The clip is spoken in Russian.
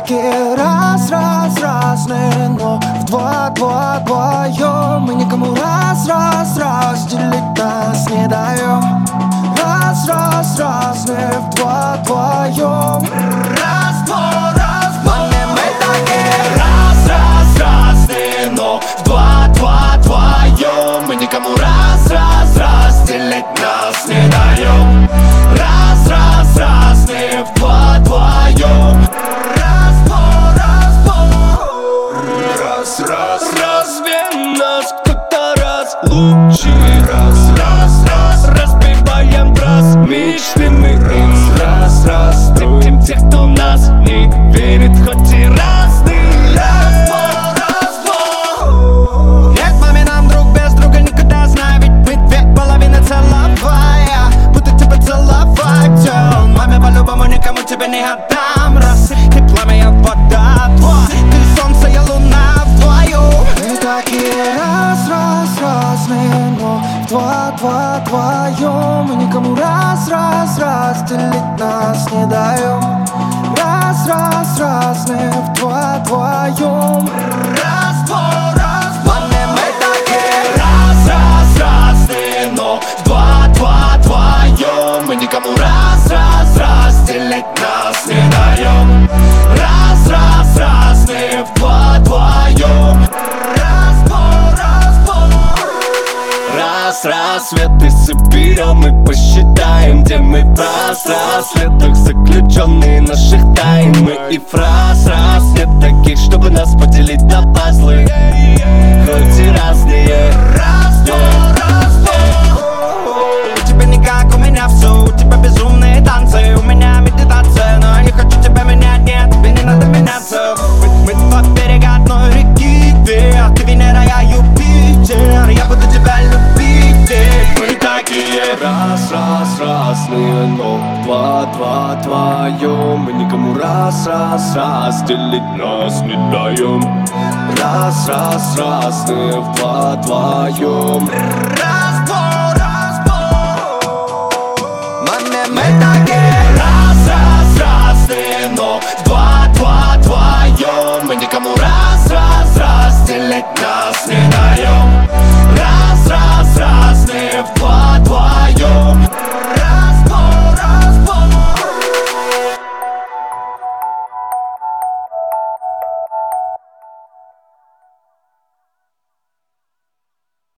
такие разные, но вдвоем мы никому разделить нас не даем. Разные вдвоем. Маме, мы такие разные, но вдвоем мы никому разделить нас не даем. Разные вдвоем. Разве нас кто-то разлучит? Разбиваем мечты мы им тем, кто нас не верит, хоть и разные. Нет, маме, нам друг без друга никогда, знаю, ведь мы две половины целовая. Буду тебя целовать, маме, по-любому никому тебя не отдам. Раз ты пламя, я вода, два, ты солнце, я луна вдвоем. Мы такие разные, но вдвоем мы никому разделить нас не даем. Разные вдвоем. Маме, мы такие разные, но вдвоем мы никому разделить нас не даем. Разные вдвоем. Рассветы соберем и посчитаем, где мы в браслетах, заключенные наших тайн. Мы и фраз нет таких, чтобы нас поделить на пазлы, хоть и разные. У тебя не как у меня все, у тебя безумные танцы, у меня медитация, но я не хочу тебя менять, нет, тебе не надо меняться. Мы два берега одной реки, две, ты Венера, я Юпитер, я буду тебя любить. Мы такие разные, но вдвоем мы никому разделить нас не даем. Разные вдвоем.